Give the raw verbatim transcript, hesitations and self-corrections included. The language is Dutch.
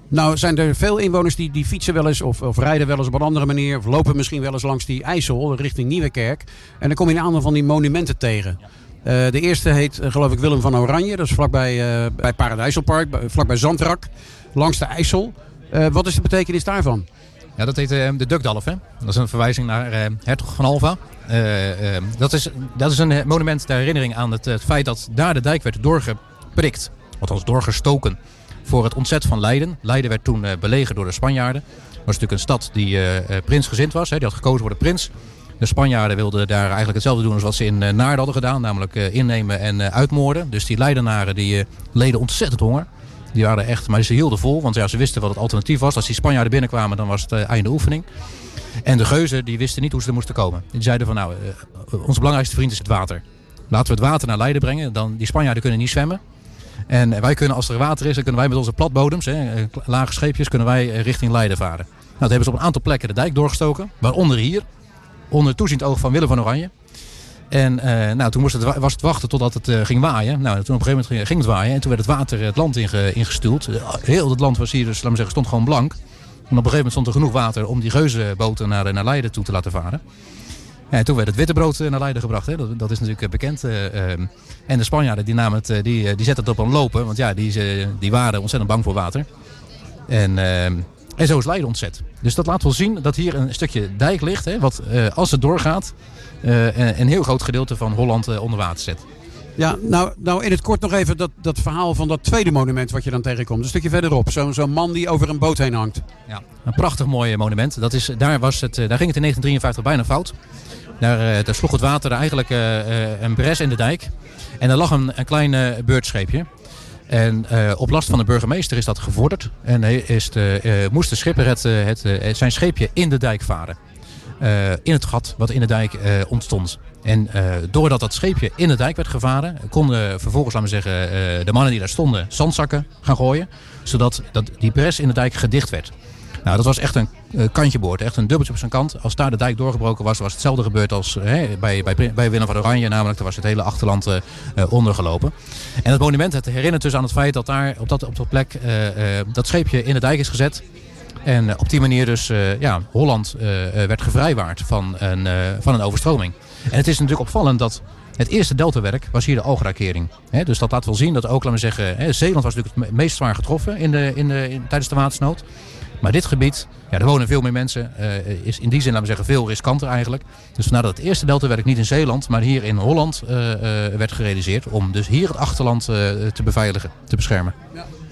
Nou, zijn er veel inwoners die, die fietsen wel eens of, of rijden wel eens op een andere manier. Of lopen misschien wel eens langs die IJssel richting Nieuwekerk. En dan kom je een aantal van die monumenten tegen. Uh, de eerste heet uh, geloof ik Willem van Oranje. Dat is vlakbij uh, bij Paradijselpark, bij, vlakbij Zandrak. Langs de IJssel. Uh, wat is de betekenis daarvan? Ja, dat heet uh, de Dukdalf. Hè? Dat is een verwijzing naar uh, Hertog van Alva. Uh, uh, dat, is, dat is een monument ter herinnering aan het, het feit dat daar de dijk werd doorgeprikt. Althans doorgestoken voor het ontzet van Leiden. Leiden werd toen uh, belegerd door de Spanjaarden. Dat was natuurlijk een stad die uh, prinsgezind was. Hè? Die had gekozen voor de prins. De Spanjaarden wilden daar eigenlijk hetzelfde doen als wat ze in uh, Naarden hadden gedaan. Namelijk uh, innemen en uh, uitmoorden. Dus die Leidenaren die, uh, leden ontzettend honger. Die waren echt, maar ze hielden vol. Want ja, ze wisten wat het alternatief was. Als die Spanjaarden binnenkwamen, dan was het uh, einde oefening. En de geuzen die wisten niet hoe ze er moesten komen. Die zeiden van nou, uh, onze belangrijkste vriend is het water. Laten we het water naar Leiden brengen. Dan, die Spanjaarden kunnen niet zwemmen. En uh, wij kunnen, als er water is, dan kunnen wij met onze platbodems, hè, uh, lage scheepjes, kunnen wij uh, richting Leiden varen. Nou, dat hebben ze op een aantal plekken de dijk doorgestoken. Waaronder hier. Onder toeziend oog van Willem van Oranje. En uh, nou, toen moest het, was het wachten totdat het uh, ging waaien. Nou, toen op een gegeven moment ging het waaien. En toen werd het water het land inge, ingestuurd. Heel het land was hier, dus laat maar zeggen, stond gewoon blank. En op een gegeven moment stond er genoeg water om die geuzenboten naar, naar Leiden toe te laten varen. Ja, en toen werd het wittebrood naar Leiden gebracht. Hè. Dat, dat is natuurlijk bekend. Uh, uh, en de Spanjaarden die, namen het, die, die zetten het op een lopen. Want ja, die, die waren ontzettend bang voor water. En... Uh, En zo is Leiden ontzet. Dus dat laat wel zien dat hier een stukje dijk ligt. Hè, wat uh, als het doorgaat uh, een heel groot gedeelte van Holland uh, onder water zet. Ja, nou, nou in het kort nog even dat, dat verhaal van dat tweede monument wat je dan tegenkomt. Een stukje verderop. Zo'n zo'n man die over een boot heen hangt. Ja, een prachtig mooi monument. Dat is, daar, was het, daar ging het in negentien drieënvijftig bijna fout. Daar, uh, daar sloeg het water eigenlijk uh, uh, een bres in de dijk. En daar lag een, een klein uh, beurtscheepje. En uh, op last van de burgemeester is dat gevorderd. En is de, uh, moest de schipper het, het, het, zijn scheepje in de dijk varen. Uh, in het gat wat in de dijk uh, ontstond. En uh, doordat dat scheepje in de dijk werd gevaren, konden vervolgens, laten we zeggen, uh, de mannen die daar stonden zandzakken gaan gooien. Zodat dat die bres in de dijk gedicht werd. Nou, dat was echt een uh, kantje boord, echt een dubbeltje op zijn kant. Als daar de dijk doorgebroken was, was hetzelfde gebeurd als uh, bij, bij, bij Willem van Oranje. Namelijk, daar was het hele achterland uh, uh, ondergelopen. En het monument het herinnert dus aan het feit dat daar op dat, op dat plek uh, uh, dat scheepje in de dijk is gezet. En uh, op die manier dus uh, ja, Holland uh, werd gevrijwaard van een, uh, van een overstroming. En het is natuurlijk opvallend dat het eerste deltawerk was hier de Algerakering. He, dus dat laat wel zien dat ook, laten we zeggen, he, Zeeland was natuurlijk het meest zwaar getroffen in de, in de, in, tijdens de watersnood. Maar dit gebied, ja, er wonen veel meer mensen, uh, is in die zin, laten we zeggen, veel riskanter eigenlijk. Dus vandaar dat het eerste deltawerk niet in Zeeland, maar hier in Holland uh, uh, werd gerealiseerd. Om dus hier het achterland uh, te beveiligen, te beschermen. Ja.